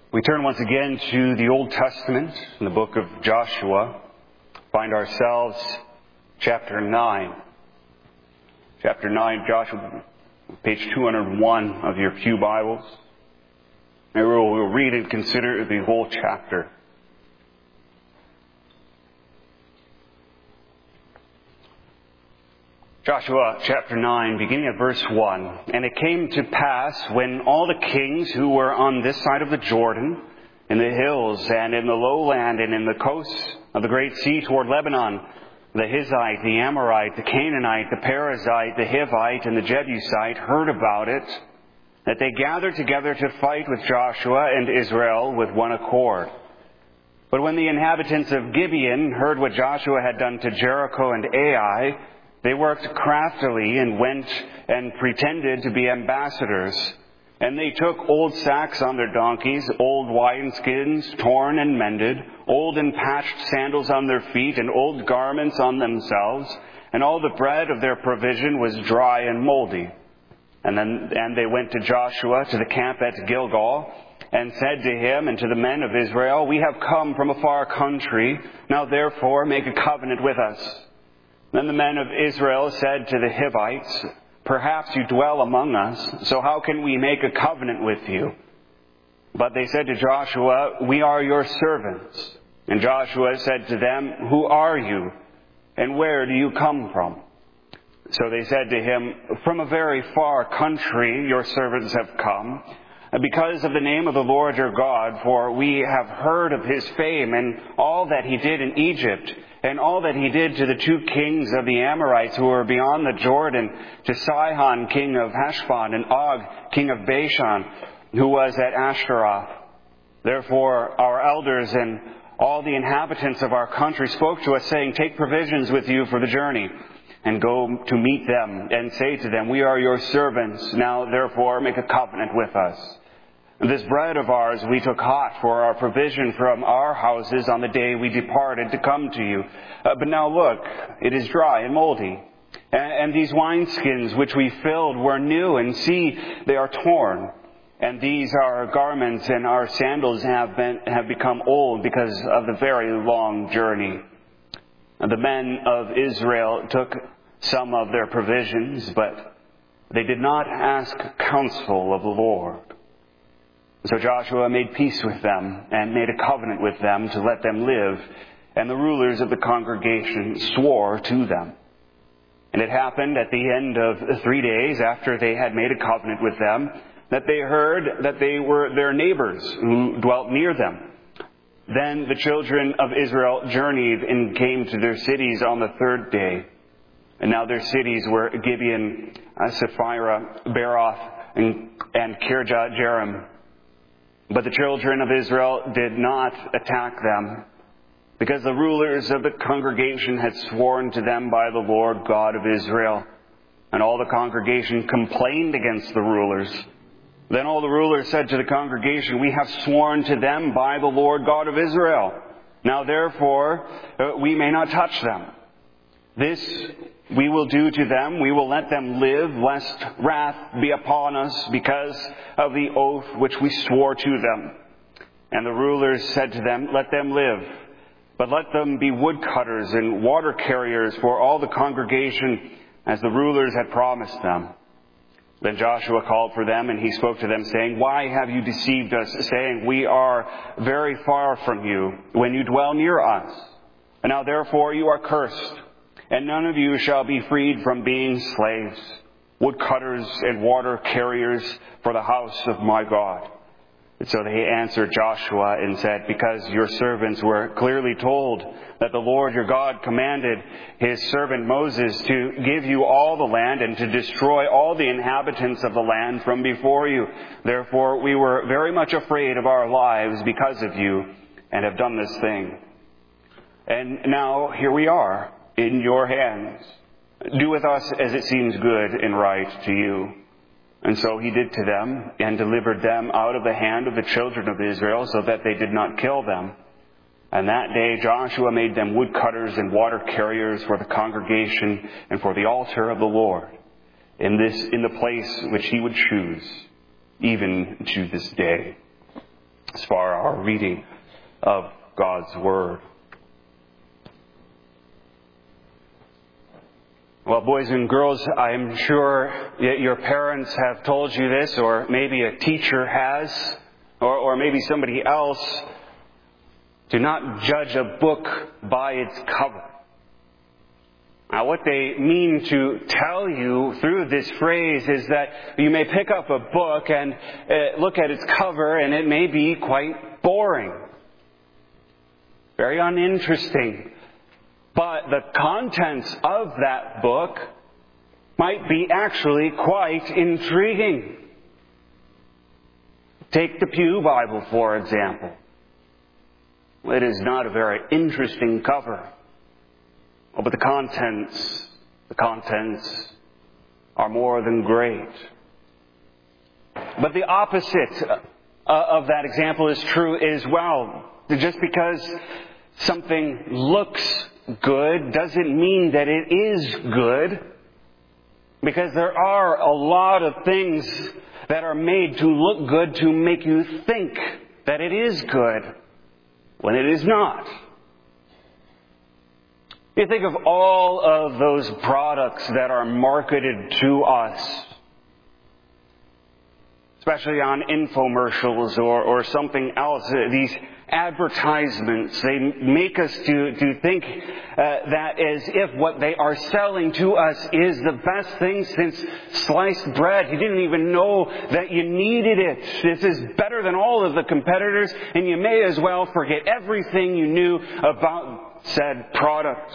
We turn once again to the Old Testament in the book of Joshua. Find ourselves chapter 9. Chapter 9, Joshua, page 201 of your pew Bibles. And we'll read and consider the whole chapter. Joshua chapter 9, beginning at verse 1. And it came to pass when all the kings who were on this side of the Jordan, in the hills and in the lowland and in the coasts of the great sea toward Lebanon, the Hittite, the Amorite, the Canaanite, the Perizzite, the Hivite, and the Jebusite heard about it, that they gathered together to fight with Joshua and Israel with one accord. But when the inhabitants of Gibeon heard what Joshua had done to Jericho and Ai, they worked craftily and went and pretended to be ambassadors. And they took old sacks on their donkeys, old wineskins torn and mended, old and patched sandals on their feet, and old garments on themselves. And all the bread of their provision was dry and moldy. And they went to Joshua to the camp at Gilgal, and said to him and to the men of Israel, "We have come from a far country. Now therefore make a covenant with us." Then the men of Israel said to the Hivites, "Perhaps you dwell among us, so how can we make a covenant with you?" But they said to Joshua, "We are your servants." And Joshua said to them, "Who are you, and where do you come from?" So they said to him, "From a very far country your servants have come, because of the name of the Lord your God, for we have heard of his fame and all that he did in Egypt, and all that he did to the two kings of the Amorites who were beyond the Jordan, to Sihon, king of Heshbon, and Og, king of Bashan, who was at Ashtaroth. Therefore our elders and all the inhabitants of our country spoke to us, saying, 'Take provisions with you for the journey, and go to meet them, and say to them, We are your servants. Now therefore make a covenant with us. This bread of ours we took hot for our provision from our houses on the day we departed to come to you. But now look, it is dry and moldy. And these wineskins which we filled were new, and see, they are torn. And these our garments and our sandals have become old because of the very long journey." And the men of Israel took some of their provisions, but they did not ask counsel of the Lord. So Joshua made peace with them and made a covenant with them to let them live, and the rulers of the congregation swore to them. And it happened at the end of 3 days after they had made a covenant with them, that they heard that they were their neighbors who dwelt near them. Then the children of Israel journeyed and came to their cities on the 3rd day. And now their cities were Gibeon, Sephirah, Beeroth, and Kirjath Jearim. But the children of Israel did not attack them, because the rulers of the congregation had sworn to them by the Lord God of Israel. And all the congregation complained against the rulers. Then all the rulers said to the congregation, "We have sworn to them by the Lord God of Israel. Now therefore we may not touch them. This we will do to them. We will let them live, lest wrath be upon us because of the oath which we swore to them." And the rulers said to them, "Let them live, but let them be woodcutters and water carriers for all the congregation, as the rulers had promised them." Then Joshua called for them, and he spoke to them, saying, "Why have you deceived us, saying, 'We are very far from you,' when you dwell near us? And now therefore you are cursed, and none of you shall be freed from being slaves, woodcutters and water carriers for the house of my God." And so they answered Joshua and said, "Because your servants were clearly told that the Lord your God commanded his servant Moses to give you all the land and to destroy all the inhabitants of the land from before you. Therefore we were very much afraid of our lives because of you, and have done this thing. And now here we are in your hands. Do with us as it seems good and right to you." And so he did to them, and delivered them out of the hand of the children of Israel, so that they did not kill them. And that day Joshua made them woodcutters and water carriers for the congregation and for the altar of the Lord, in the place which he would choose, even to this day. as far as our reading of God's Word. Well, boys and girls, I'm sure your parents have told you this, or maybe a teacher has, or maybe somebody else. Do not judge a book by its cover. Now, what they mean to tell you through this phrase is that you may pick up a book and look at its cover, and it may be quite boring, very uninteresting. But the contents of that book might be actually quite intriguing. Take the Pew Bible, for example. It is not a very interesting cover. Oh, but the contents are more than great. But the opposite of that example is true as well. Just because something looks good doesn't mean that it is good. Because there are a lot of things that are made to look good to make you think that it is good when it is not. You think of all of those products that are marketed to us, especially on infomercials or something else. These advertisements, they make us to think that as if what they are selling to us is the best thing since sliced bread. You didn't even know that you needed it. This is better than all of the competitors, and you may as well forget everything you knew about said product.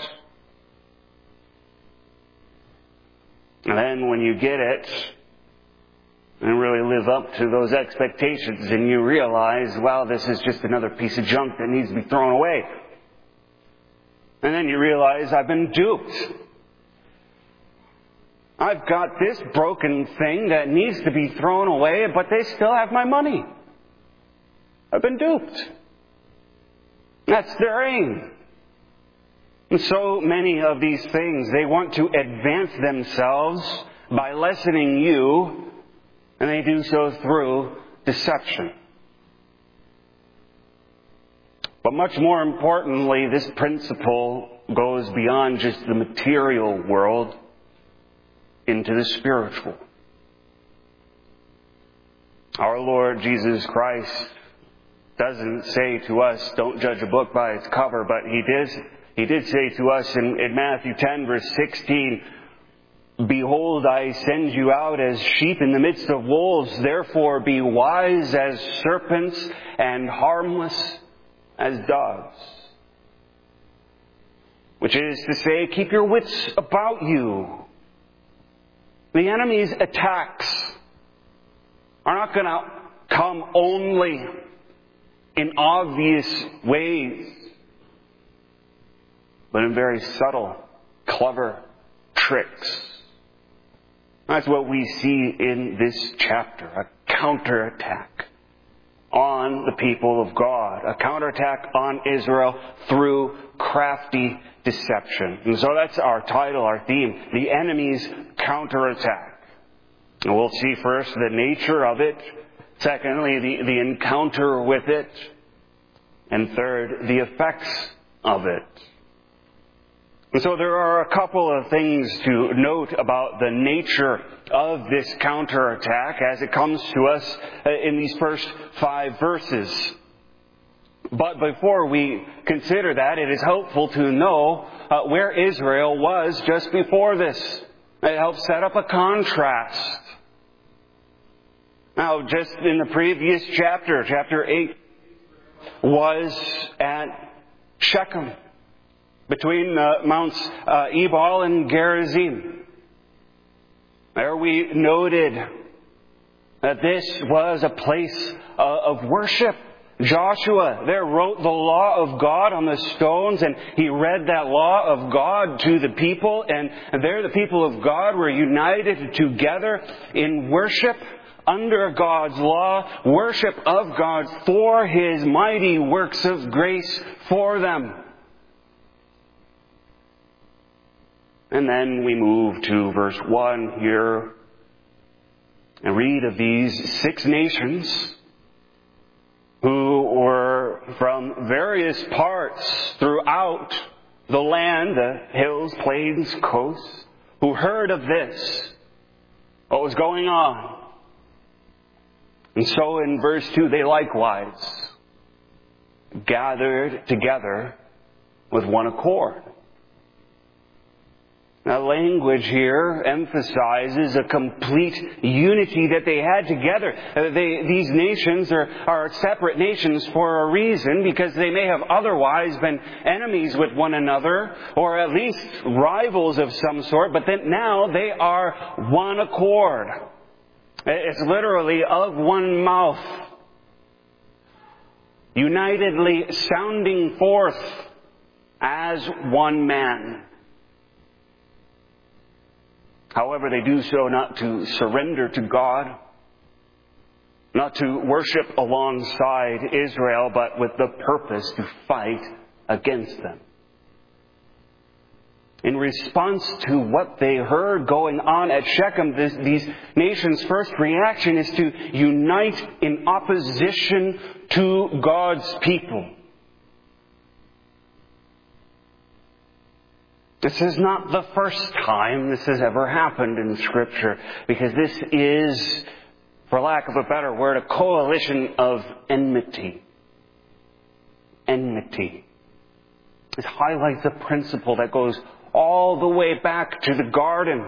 And then when you get it and really live up to those expectations, and you realize, well, this is just another piece of junk that needs to be thrown away. And then you realize, I've been duped. I've got this broken thing that needs to be thrown away, but they still have my money. I've been duped. That's their aim. And so many of these things, they want to advance themselves by lessening you, and they do so through deception. But much more importantly, this principle goes beyond just the material world into the spiritual. Our Lord Jesus Christ doesn't say to us, don't judge a book by its cover, but He did say to us in Matthew 10, verse 16, behold, I send you out as sheep in the midst of wolves. Therefore be wise as serpents and harmless as doves. Which is to say, keep your wits about you. The enemy's attacks are not going to come only in obvious ways, but in very subtle, clever tricks. That's what we see in this chapter, a counterattack on the people of God, a counterattack on Israel through crafty deception. And so that's our title, our theme, the enemy's counterattack. And we'll see first the nature of it, secondly, the encounter with it, and third, the effects of it. And so there are a couple of things to note about the nature of this counterattack as it comes to us in these first 5 verses. But before we consider that, it is helpful to know where Israel was just before this. It helps set up a contrast. Now, just in the previous chapter, chapter 8, was at Shechem, between Mounts Ebal and Gerizim. There we noted that this was a place of worship. Joshua there wrote the law of God on the stones, and he read that law of God to the people, and there the people of God were united together in worship under God's law, worship of God for His mighty works of grace for them. And then we move to verse 1 here and read of these 6 nations who were from various parts throughout the land, the hills, plains, coasts, who heard of this, what was going on. And so in verse 2, they likewise gathered together with one accord. Now, language here emphasizes a complete unity that they had together. These nations are separate nations for a reason, because they may have otherwise been enemies with one another, or at least rivals of some sort, but then now they are one accord. It's literally of one mouth, unitedly sounding forth as one man. However, they do so not to surrender to God, not to worship alongside Israel, but with the purpose to fight against them. In response to what they heard going on at Shechem, these nations' first reaction is to unite in opposition to God's people. This is not the first time this has ever happened in Scripture, because this is, for lack of a better word, a coalition of enmity. Enmity. This highlights a principle that goes all the way back to the garden.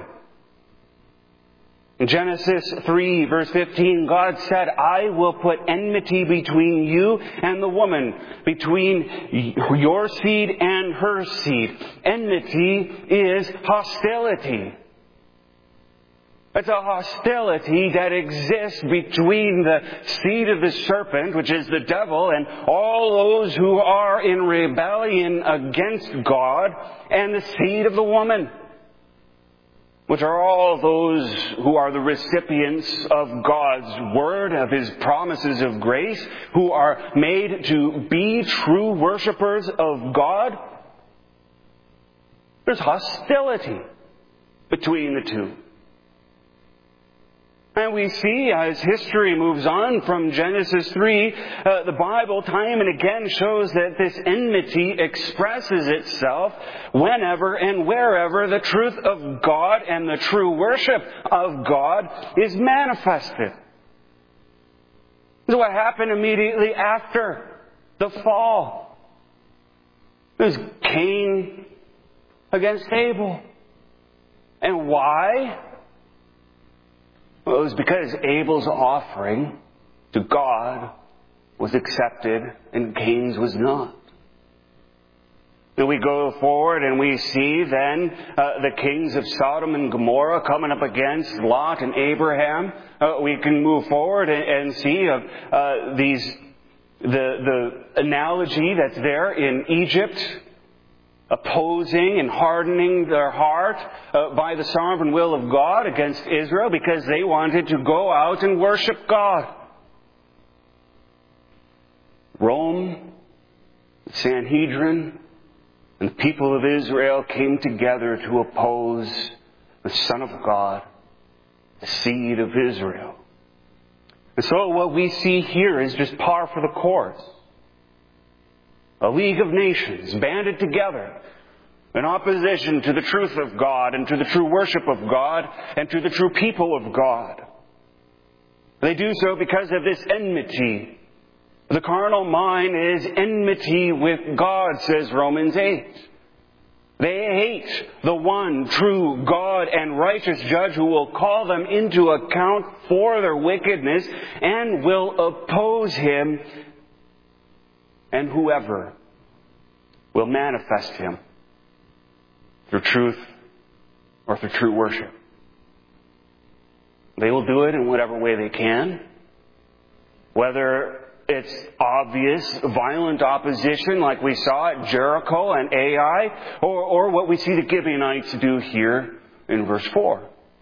In Genesis 3, verse 15, God said, I will put enmity between you and the woman, between your seed and her seed. Enmity is hostility. It's a hostility that exists between the seed of the serpent, which is the devil, and all those who are in rebellion against God, and the seed of the woman, which are all those who are the recipients of God's Word, of His promises of grace, who are made to be true worshipers of God. There's hostility between the two. And we see, as history moves on from Genesis 3, the Bible time and again shows that this enmity expresses itself whenever and wherever the truth of God and the true worship of God is manifested. This is what happened immediately after the fall. It was Cain against Abel. And why? Well, it was because Abel's offering to God was accepted and Cain's was not. And we go forward and we see then the kings of Sodom and Gomorrah coming up against Lot and Abraham. We can move forward and see the analogy that's there in Egypt, opposing and hardening their heart by the sovereign will of God against Israel because they wanted to go out and worship God. Rome, the Sanhedrin, and the people of Israel came together to oppose the Son of God, the seed of Israel. And so what we see here is just par for the course. A league of nations banded together in opposition to the truth of God and to the true worship of God and to the true people of God. They do so because of this enmity. The carnal mind is enmity with God, says Romans 8. They hate the one true God and righteous judge who will call them into account for their wickedness and will oppose Him and whoever will manifest Him through truth or through true worship. They will do it in whatever way they can, whether it's obvious, violent opposition like we saw at Jericho and Ai, or what we see the Gibeonites do here in verse 4.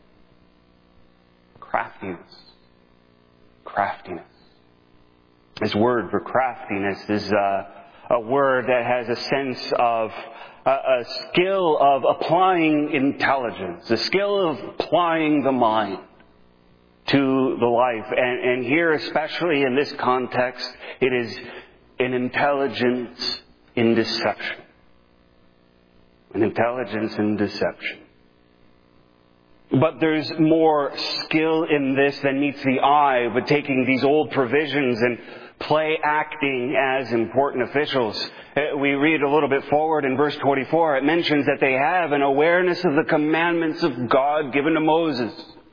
Craftiness. Craftiness. This word for craftiness is a word that has a sense of a skill of applying intelligence, a skill of applying the mind. to the life. And here, especially in this context, it is an intelligence in deception. An intelligence in deception. But there's more skill in this than meets the eye, but taking these old provisions and play acting as important officials. We read a little bit forward in verse 24. It mentions that they have an awareness of the commandments of God given to Moses.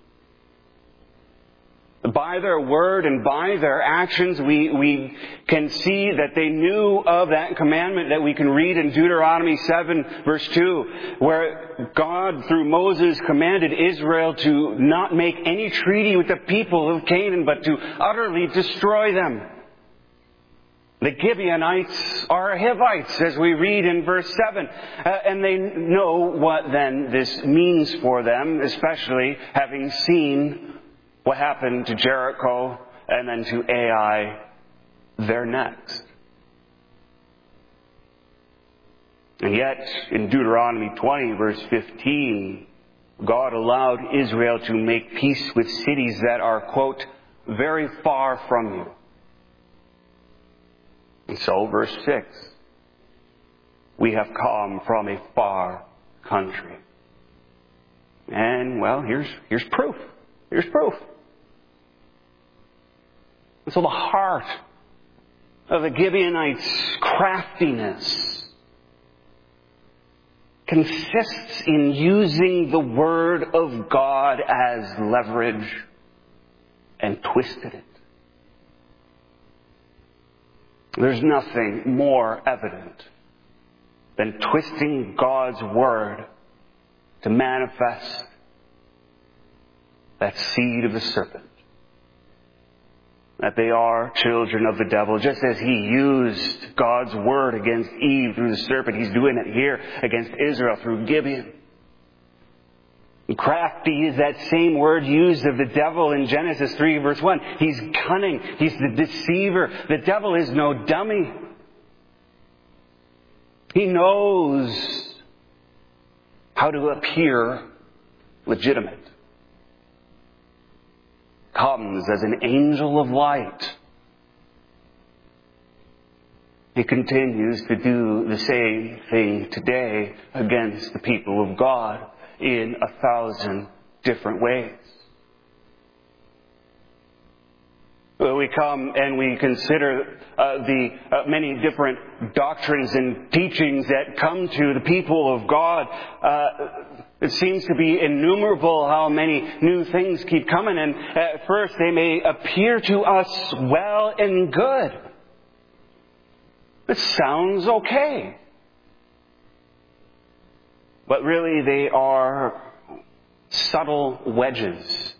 By their word and by their actions, we can see that they knew of that commandment that we can read in Deuteronomy 7, verse 2, where God, through Moses, commanded Israel to not make any treaty with the people of Canaan, but to utterly destroy them. The Gibeonites are Hivites, as we read in verse 7. And they know what then this means for them, especially having seen what happened to Jericho and then to Ai there next. And yet, in Deuteronomy 20, verse 15, God allowed Israel to make peace with cities that are, quote, very far from you. And so, verse 6, we have come from a far country. And, well, here's proof. Here's proof. And so the heart of the Gibeonites' craftiness consists in using the Word of God as leverage and twisted it. There's nothing more evident than twisting God's Word to manifest that seed of the serpent. That they are children of the devil. Just as he used God's word against Eve through the serpent, he's doing it here against Israel through Gibeon. And crafty is that same word used of the devil in Genesis 3 verse 1. He's cunning. He's the deceiver. The devil is no dummy. He knows how to appear legitimate. Comes as an angel of light. He continues to do the same thing today against the people of God in 1,000 different ways. We come and we consider the many different doctrines and teachings that come to the people of God. It seems to be innumerable how many new things keep coming, and at first they may appear to us well and good. It sounds okay. But really they are subtle wedges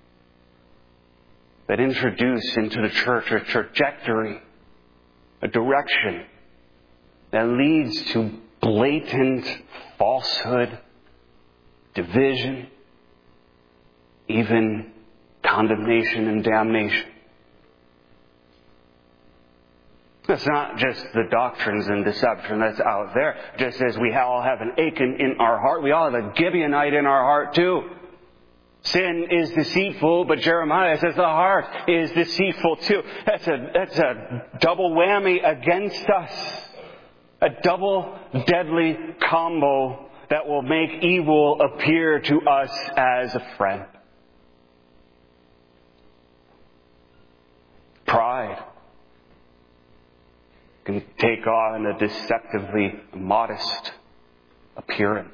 that introduce into the church a trajectory, a direction that leads to blatant falsehood, division, even condemnation and damnation. It's not just the doctrines and deception that's out there. Just as we all have an Achan in our heart, we all have a Gibeonite in our heart too. Sin is deceitful, but Jeremiah says the heart is deceitful too. That's a double whammy against us. A double deadly combo that will make evil appear to us as a friend. Pride can take on a deceptively modest appearance.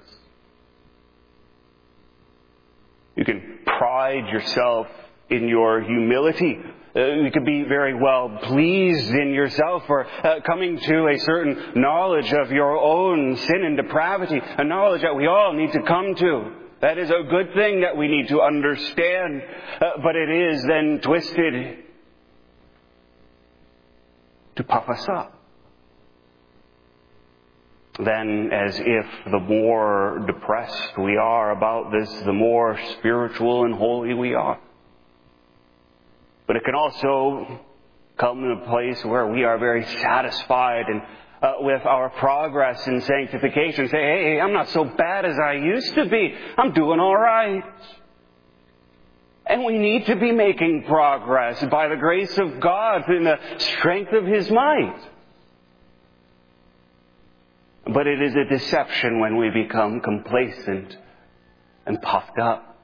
You can pride yourself in your humility. You can be very well pleased in yourself for coming to a certain knowledge of your own sin and depravity, a knowledge that we all need to come to. That is a good thing that we need to understand, but it is then twisted to puff us up. Then, as if the more depressed we are about this, the more spiritual and holy we are. But it can also come to a place where we are very satisfied and with our progress in sanctification. Say, hey, I'm not so bad as I used to be. I'm doing all right. And we need to be making progress by the grace of God in the strength of His might. But it is a deception when we become complacent and puffed up.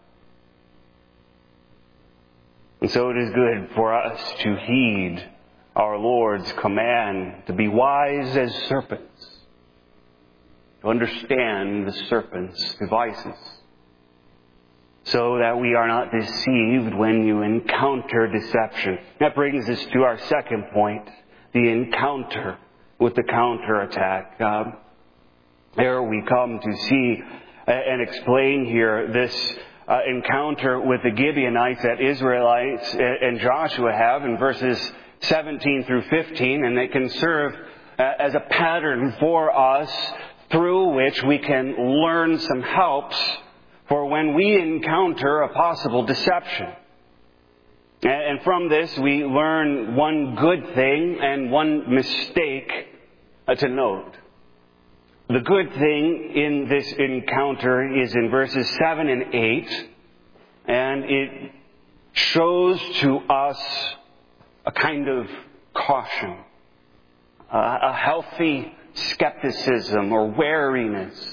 And so it is good for us to heed our Lord's command to be wise as serpents, to understand the serpent's devices, so that we are not deceived when you encounter deception. That brings us to our second point, the encounter with the counterattack. There we come to see and explain here this encounter with the Gibeonites that Israelites and Joshua have in verses 17 through 15, and it can serve as a pattern for us through which we can learn some helps for when we encounter a possible deception. And from this we learn one good thing and one mistake to note. The good thing in this encounter is in verses 7 and 8, and it shows to us a kind of caution, a healthy skepticism or wariness.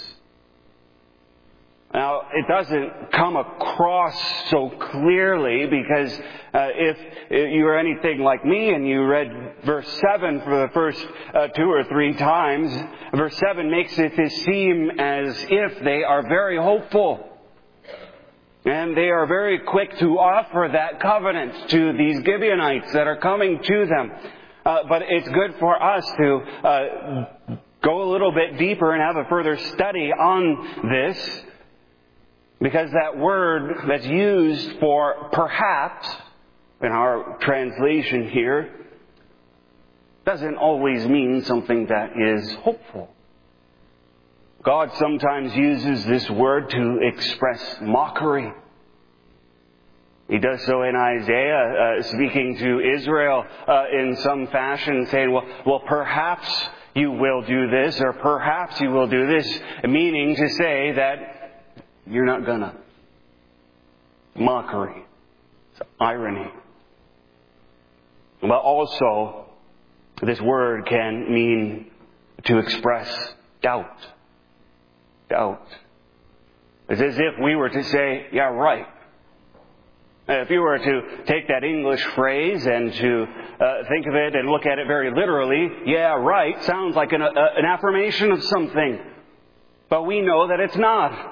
Now, it doesn't come across so clearly because if you're anything like me and you read verse 7 for the first 2 or 3 times, verse 7 makes it seem as if they are very hopeful. And they are very quick to offer that covenant to these Gibeonites that are coming to them. But it's good for us to go a little bit deeper and have a further study on this. Because that word that's used for perhaps in our translation here doesn't always mean something that is hopeful. God sometimes uses this word to express mockery. He does so in Isaiah, speaking to Israel in some fashion, saying, well, perhaps you will do this, or perhaps you will do this, meaning to say that you're not gonna. Mockery. It's irony. But also, this word can mean to express doubt. Doubt. It's as if we were to say, yeah, right. If you were to take that English phrase and to think of it and look at it very literally, yeah, right, sounds like an affirmation of something. But we know that it's not.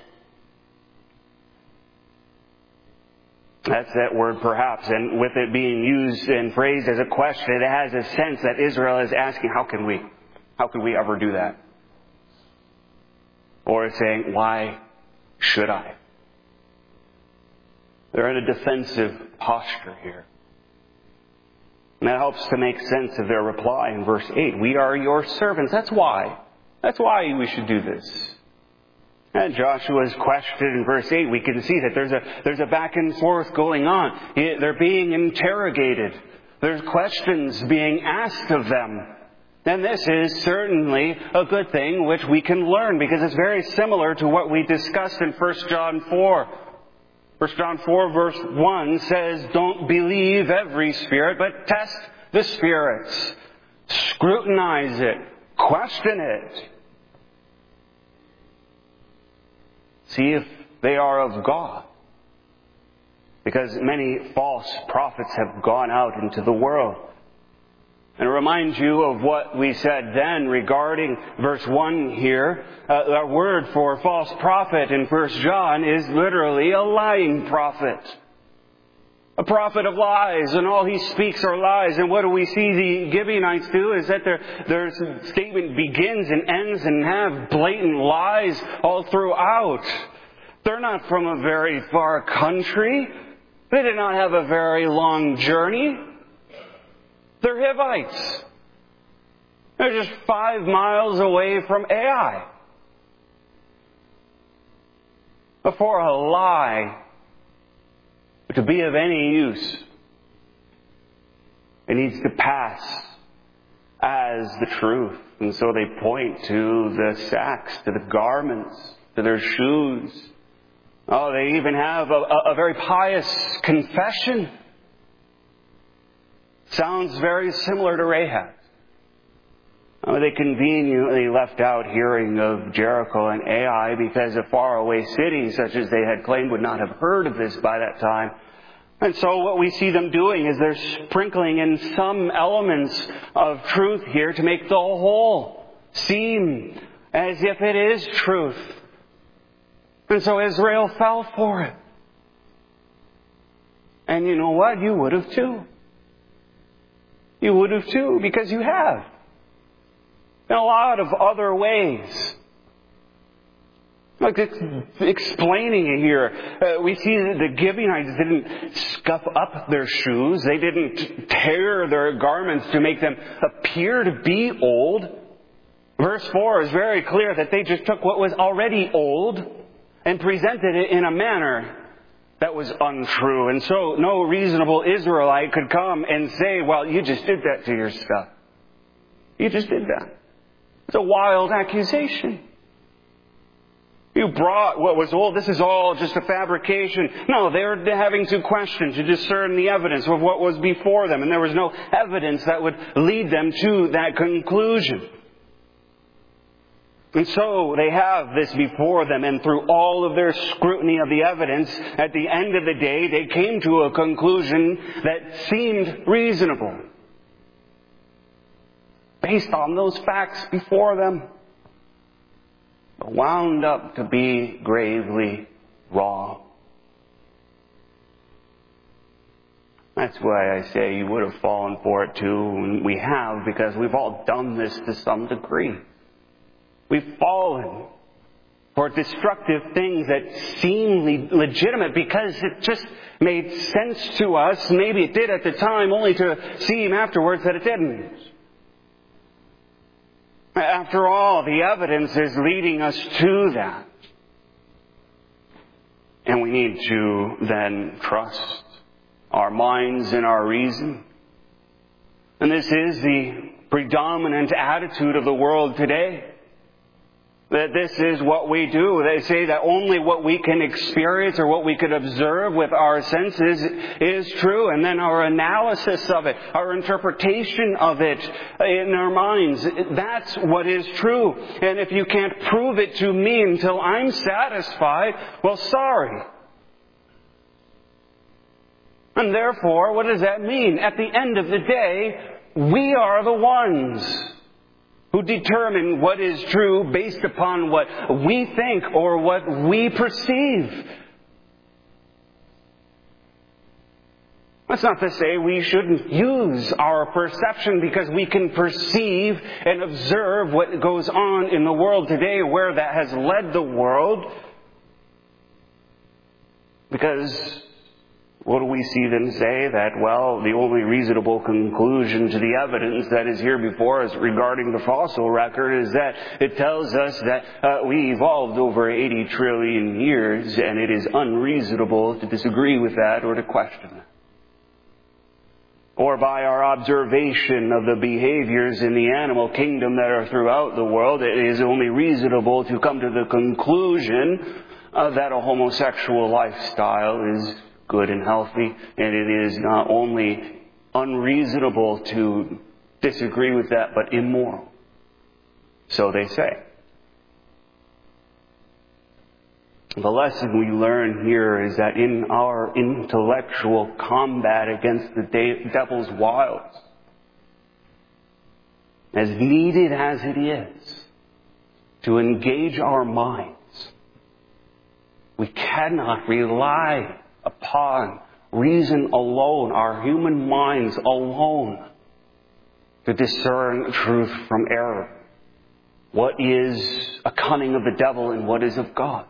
That's that word perhaps. And with it being used and phrased as a question, it has a sense that Israel is asking, how can we ever do that? Or it's saying, why should I? They're in a defensive posture here. And that helps to make sense of their reply in verse 8. We are your servants. That's why. That's why we should do this. And Joshua's question in verse 8, we can see that there's a back and forth going on. They're being interrogated. There's questions being asked of them. And this is certainly a good thing which we can learn because it's very similar to what we discussed in 1 John 4. 1 John 4 verse 1 says, don't believe every spirit, but test the spirits. Scrutinize it. Question it. See if they are of God. Because many false prophets have gone out into the world. And it reminds you of what we said then regarding verse 1 here. The word for false prophet in 1 John is literally a lying prophet. A prophet of lies, and all he speaks are lies. And what do we see the Gibeonites do? Is that their statement begins and ends and have blatant lies all throughout. They're not from a very far country. They did not have a very long journey. They're Hivites. They're just 5 miles away from Ai. But for a lie to be of any use, it needs to pass as the truth. And so they point to the sacks, to the garments, to their shoes, Oh, they even have a very pious confession. Sounds very similar to Rahab. They conveniently left out hearing of Jericho and Ai because a faraway city such as they had claimed would not have heard of this by that time. And so what we see them doing is they're sprinkling in some elements of truth here to make the whole seem as if it is truth. And so Israel fell for it. And you know what? You would have too. You would have too, because you have. In a lot of other ways. Like explaining it here, we see that the Gibeonites didn't scuff up their shoes. They didn't tear their garments to make them appear to be old. Verse 4 is very clear that they just took what was already old and presented it in a manner that was untrue. And so no reasonable Israelite could come and say, well, you just did that to your stuff. You just did that. It's a wild accusation. You brought what was old. This is all just a fabrication. No, they're having to question, to discern the evidence of what was before them. And there was no evidence that would lead them to that conclusion. And so they have this before them, and through all of their scrutiny of the evidence, at the end of the day, they came to a conclusion that seemed reasonable, based on those facts before them, but wound up to be gravely wrong. That's why I say you would have fallen for it too, and we have, because we've all done this to some degree. We've fallen for destructive things that seem legitimate because it just made sense to us. Maybe it did at the time, only to seem afterwards that it didn't. After all, the evidence is leading us to that. And we need to then trust our minds and our reason. And this is the predominant attitude of the world today. That this is what we do. They say that only what we can experience or what we could observe with our senses is true. And then our analysis of it, our interpretation of it in our minds, that's what is true. And if you can't prove it to me until I'm satisfied, well, sorry. And therefore, what does that mean? At the end of the day, we are the ones who determine what is true based upon what we think or what we perceive. That's not to say we shouldn't use our perception, because we can perceive and observe what goes on in the world today, where that has led the world. Because what do we see them say? That, well, the only reasonable conclusion to the evidence that is here before us regarding the fossil record is that it tells us that we evolved over 80 trillion years, and it is unreasonable to disagree with that or to question that. Or by our observation of the behaviors in the animal kingdom that are throughout the world, it is only reasonable to come to the conclusion that a homosexual lifestyle is good and healthy, and it is not only unreasonable to disagree with that, but immoral. So they say. The lesson we learn here is that in our intellectual combat against the devil's wiles, as needed as it is to engage our minds, we cannot rely upon reason alone, our human minds alone, to discern truth from error. What is a cunning of the devil and what is of God?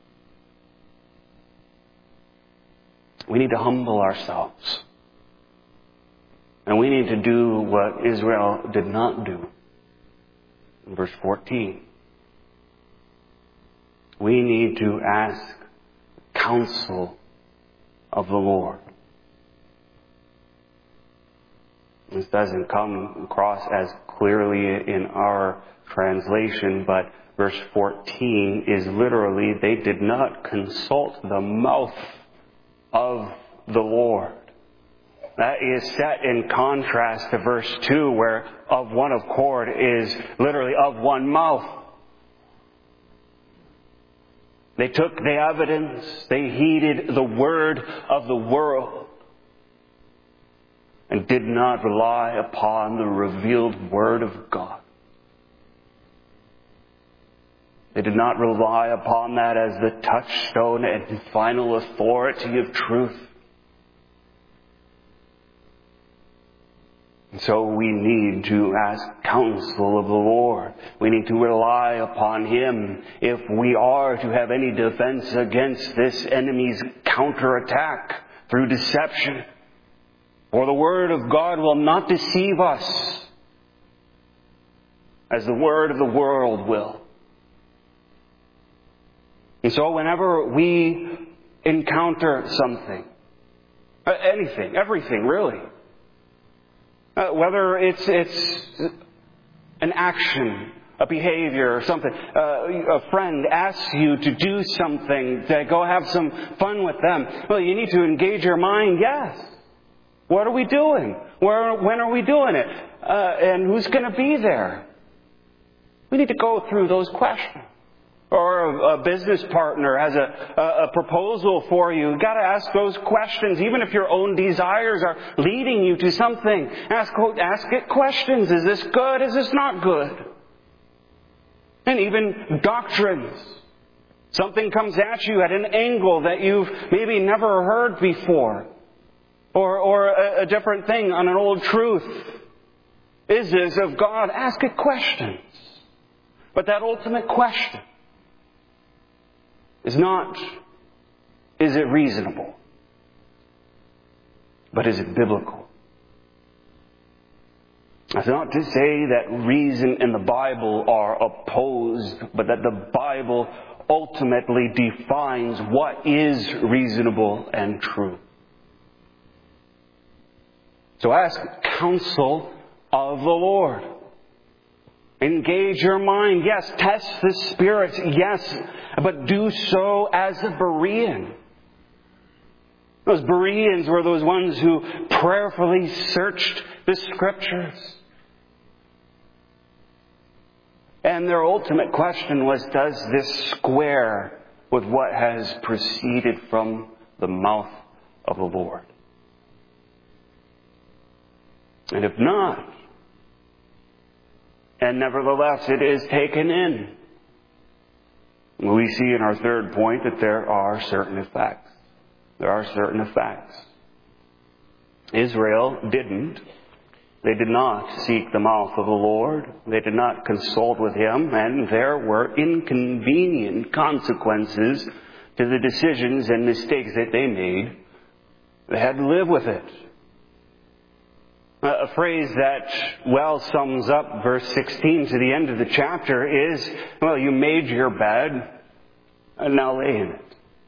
We need to humble ourselves. And we need to do what Israel did not do. In verse 14. We need to ask counsel of the Lord. This doesn't come across as clearly in our translation, but verse 14 is literally, they did not consult the mouth of the Lord. That is set in contrast to verse 2, where of one accord is literally of one mouth. They took the evidence, they heeded the word of the world, and did not rely upon the revealed Word of God. They did not rely upon that as the touchstone and final authority of truth. And so we need to ask counsel of the Lord. We need to rely upon Him if we are to have any defense against this enemy's counterattack through deception. For the Word of God will not deceive us as the word of the world will. And so whenever we encounter something, anything, everything really, whether it's an action, a behavior or something, a friend asks you to do something, to go have some fun with them, well, you need to engage your mind, yes. What are we doing? When are we doing it? And who's going to be there? We need to go through those questions. Or a business partner has a proposal for you. You've got to ask those questions. Even if your own desires are leading you to something, ask it questions. Is this good? Is this not good? And even doctrines. Something comes at you at an angle that you've maybe never heard before. Or a different thing on an old truth. Is this of God? Ask it questions. But that ultimate question is not, is it reasonable? But is it biblical? That's not to say that reason and the Bible are opposed, but that the Bible ultimately defines what is reasonable and true. So ask counsel of the Lord. Engage your mind. Yes, test the spirits. Yes, but do so as a Berean. Those Bereans were those ones who prayerfully searched the Scriptures. And their ultimate question was, does this square with what has proceeded from the mouth of the Lord? And if not, and nevertheless it is taken in, we see in our third point that there are certain effects. There are certain effects. Israel didn't. They did not seek the mouth of the Lord. They did not consult with Him, and there were inconvenient consequences to the decisions and mistakes that they made. They had to live with it. A phrase that well sums up verse 16 to the end of the chapter is, well, you made your bed, and now lay in it.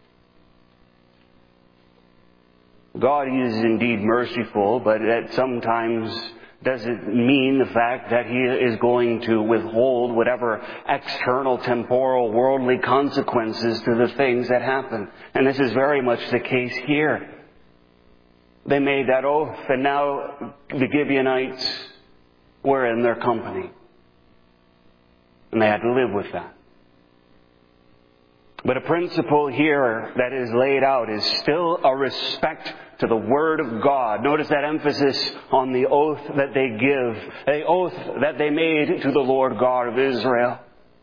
God is indeed merciful, but that sometimes doesn't mean the fact that He is going to withhold whatever external, temporal, worldly consequences to the things that happen. And this is very much the case here. They made that oath, and now the Gibeonites were in their company. And they had to live with that. But a principle here that is laid out is still a respect to the Word of God. Notice that emphasis on the oath that they give, the oath that they made to the Lord God of Israel.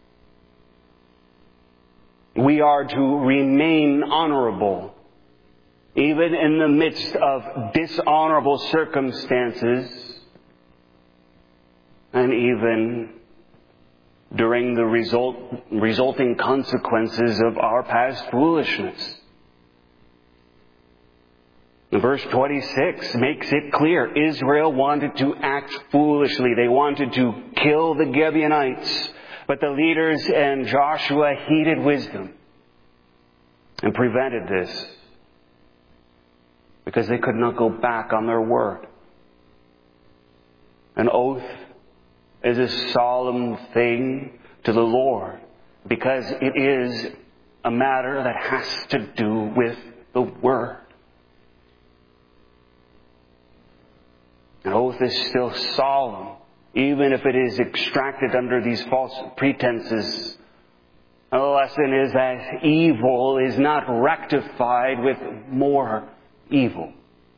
We are to remain honorable, even in the midst of dishonorable circumstances, and even during the resulting consequences of our past foolishness. Verse 26 makes it clear. Israel wanted to act foolishly. They wanted to kill the Gibeonites. But the leaders and Joshua heeded wisdom and prevented this, because they could not go back on their word. An oath is a solemn thing to the Lord because it is a matter that has to do with the Word. An oath is still solemn, even if it is extracted under these false pretenses. The lesson is that evil is not rectified with more evil.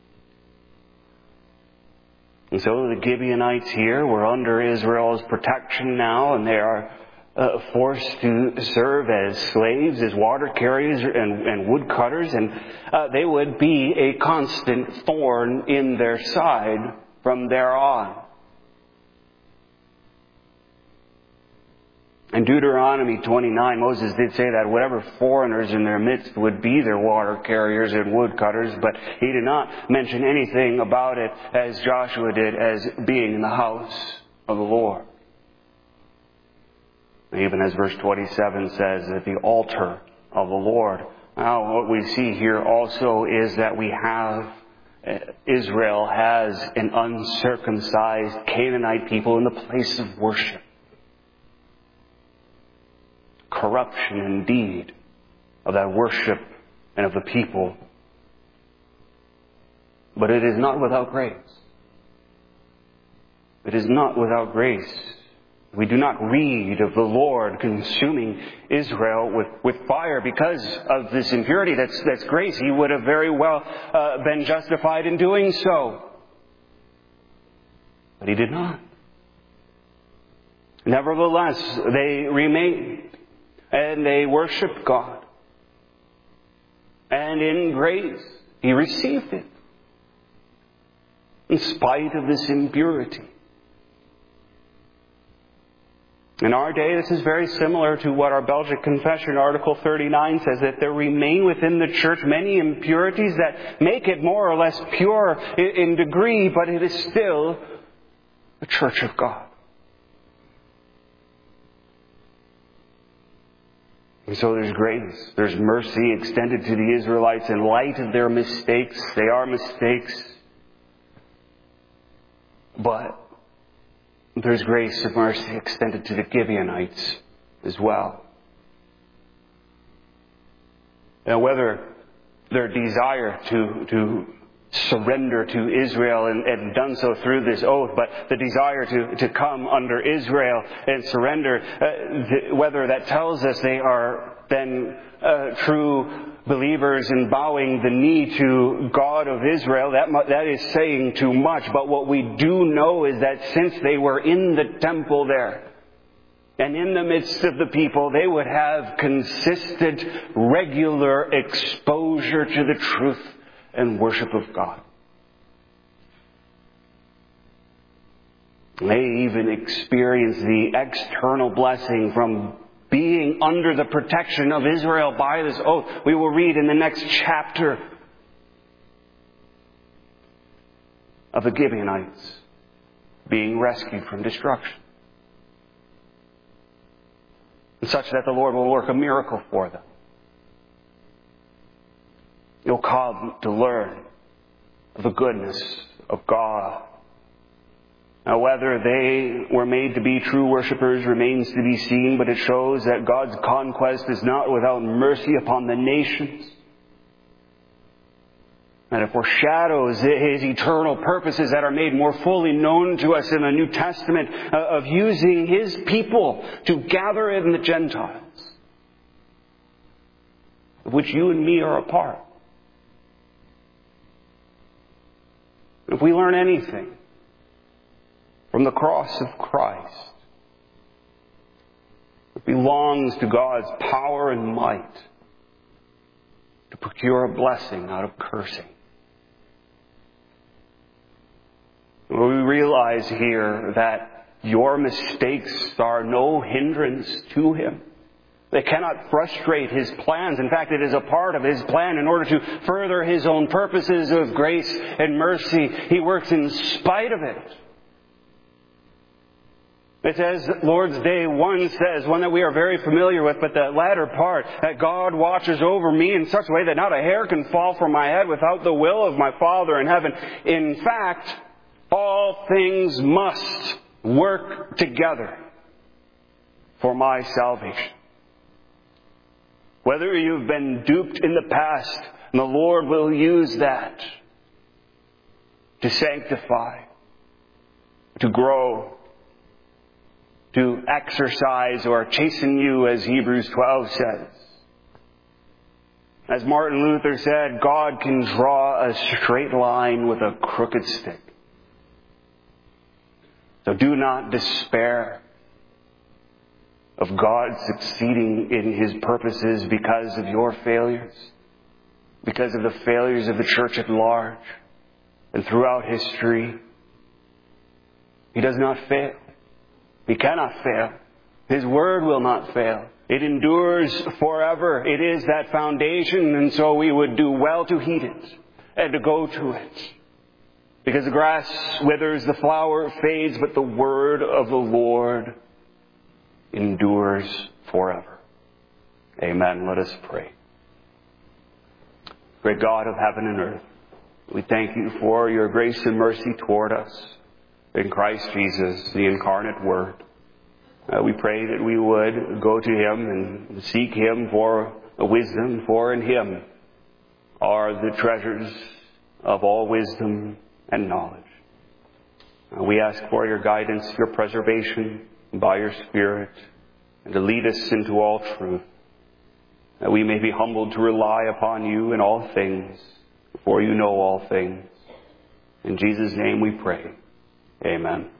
And so the Gibeonites here were under Israel's protection now, and they are forced to serve as slaves, as water carriers and wood cutters, and they would be a constant thorn in their side from there on. In Deuteronomy 29, Moses did say that whatever foreigners in their midst would be their water carriers and wood cutters, but he did not mention anything about it, as Joshua did, as being in the house of the Lord. Even as verse 27 says, that the altar of the Lord. Now, what we see here also is that Israel has an uncircumcised Canaanite people in the place of worship. Corruption indeed of that worship and of the people. But it is not without grace. It is not without grace. We do not read of the Lord consuming Israel with fire because of this impurity. That's grace. He would have very well been justified in doing so. But he did not. Nevertheless, they remained. And they worshiped God. And in grace, He received it. In spite of this impurity. In our day, this is very similar to what our Belgic Confession, Article 39, says, that there remain within the Church many impurities that make it more or less pure in degree, but it is still the Church of God. And so there's grace, there's mercy extended to the Israelites in light of their mistakes. They are mistakes. But there's grace and mercy extended to the Gibeonites as well. Now, whether their desire to surrender to Israel and done so through this oath, but the desire to come under Israel and surrender, whether that tells us they are then true believers and bowing the knee to God of Israel, that is saying too much. But what we do know is that since they were in the temple there, and in the midst of the people, they would have consistent, regular exposure to the truth and worship of God. They even experience the external blessing from being under the protection of Israel by this oath. We will read in the next chapter of the Gibeonites being rescued from destruction. And such that the Lord will work a miracle for them. You'll come to learn of the goodness of God. Now, whether they were made to be true worshippers remains to be seen, but it shows that God's conquest is not without mercy upon the nations. And it foreshadows His eternal purposes that are made more fully known to us in the New Testament of using His people to gather in the Gentiles, of which you and me are a part. If we learn anything from the cross of Christ, it belongs to God's power and might to procure a blessing out of cursing. We realize here that your mistakes are no hindrance to Him. They cannot frustrate His plans. In fact, it is a part of His plan in order to further His own purposes of grace and mercy. He works in spite of it. It's as Lord's Day 1 says, one that we are very familiar with, but the latter part, that God watches over me in such a way that not a hair can fall from my head without the will of my Father in heaven. In fact, All things must work together for my salvation. Whether you've been duped in the past, and the Lord will use that to sanctify, to grow, to exercise or chasten you, as Hebrews 12 says. As Martin Luther said, God can draw a straight line with a crooked stick. So do not despair of God succeeding in His purposes because of your failures, because of the failures of the church at large and throughout history. He does not fail. He cannot fail. His word will not fail. It endures forever. It is that foundation, and so we would do well to heed it and to go to it. Because the grass withers, the flower fades, but the word of the Lord endures forever. Amen. Let us pray. Great God of heaven and earth, we thank you for your grace and mercy toward us in Christ Jesus, the incarnate Word. We pray that we would go to Him and seek Him for wisdom, for in Him are the treasures of all wisdom and knowledge. We ask for your guidance, your preservation by your Spirit, and to lead us into all truth, that we may be humbled to rely upon you in all things, for you know all things. In Jesus' name we pray. Amen.